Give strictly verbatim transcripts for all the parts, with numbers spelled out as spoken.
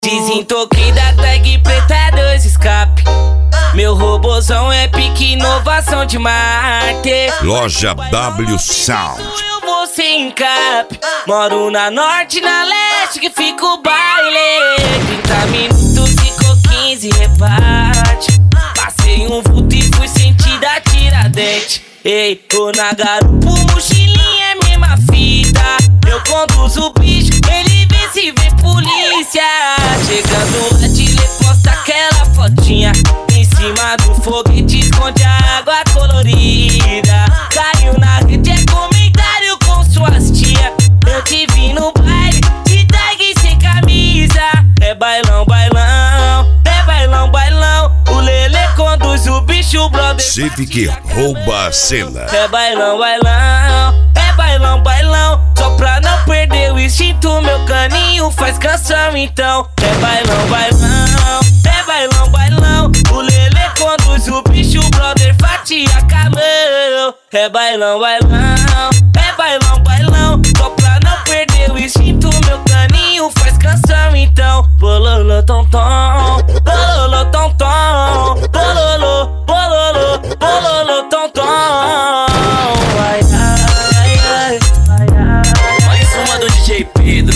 Desentoquei da tag preta, dois escape. Meu robozão é pique inovação de Marte. Loja W Sound. Eu vou sem cap. Moro na norte, na leste, que fica o baile. trinta minutos, ficou quinze, reparte. Passei um vulto e fui sentir a Tiradentes. Ei, tô na garupa, mochilinha é mesma fita. Eu conduzo o bicho, ele vê se vê polícia. Chegando lá, Chile posta aquela fotinha. Em cima do foguete esconde a água colorida. Caiu na rede, é comentário com suas tia. Eu te vi no baile, de tag sem camisa. É bailão, bailão, é bailão, bailão. O Lele conduz o bicho, brother. Civic rouba a cena. É bailão, bailão, é bailão, bailão. Só pra não perder o instinto, meu caninho faz canção então. É bailão, bailão, é bailão, bailão. O Lele conduz o bicho, brother, fatia calão. É bailão, bailão, é bailão, bailão. Só pra não perder o instinto, meu caninho faz canção então. Bololô, tom, tom, bololô, tom, tom, bololô, bololô, bololô, tom, tom. Ai, ai, ai, ai, ai. Mais uma do D J Pedro.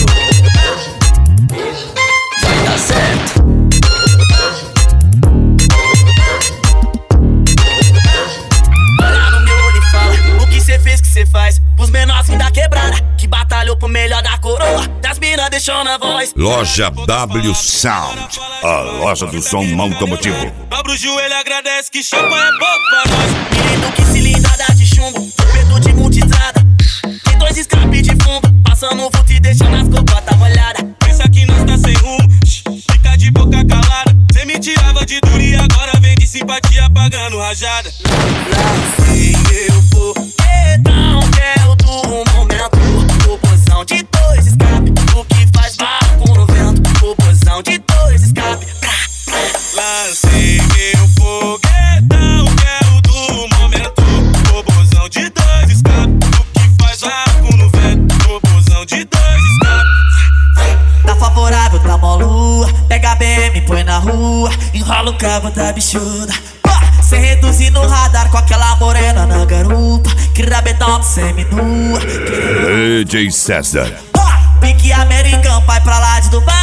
Vai dar certo. Olha no meu olho e fala o que cê fez, que cê faz pros menorzinhos da quebrada, que batalhou pro melhor da coroa, das minas deixou na voz. Loja W Sound, a loja do som automotivo. Dobra o joelho, agradece que chapa é pouco pra nós. Menino que cilindrada de chumbo, pedo de multistrada. Tem dois escape de fundo, passando o vulto e deixando as cocotas molhadas. Pensa que nós tá sem rumo, fica de boca calada. Cê me tirava de duro e agora vem de simpatia pagando rajada. Lá sei eu vou, então quero do momento. Robozão de dois escape, o que faz barco no vento. Robozão de dois escape, pra, pra. Lancei meu foguetão, quero do momento. Robozão de dois escape, o que faz arco no vento. Robozão de dois escape. Tá favorável, tá mó lua. Pega a B M, põe na rua. Enrola o cabo da bichuda. Sem reduzir no radar com aquela morena na garupa. Que rabetão semi-nua. D J César. Pique americano, pai pra lá de Dubai.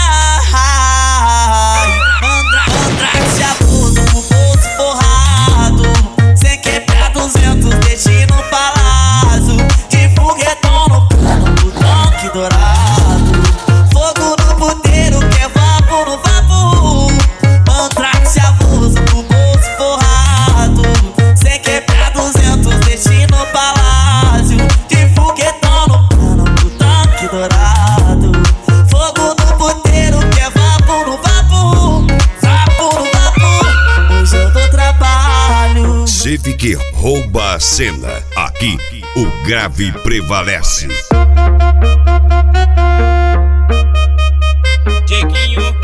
Andra, Andrax de abuso, o bolso forrado. Sem quebrar duzentos, destino palácio. De foguetão no cano, do tanque dourado. Fogo no puteiro, que é vapo no vapo. Andrax de abuso, o bolso forrado. Sem quebrar duzentos, destino palácio. De foguetão no cano, do tanque dourado. Fogo no puteiro, que é vapo no vapo. Vapo no vapo. Hoje eu dou trabalho. Civic rouba a cena. Aqui, o grave prevalece. Dieguinho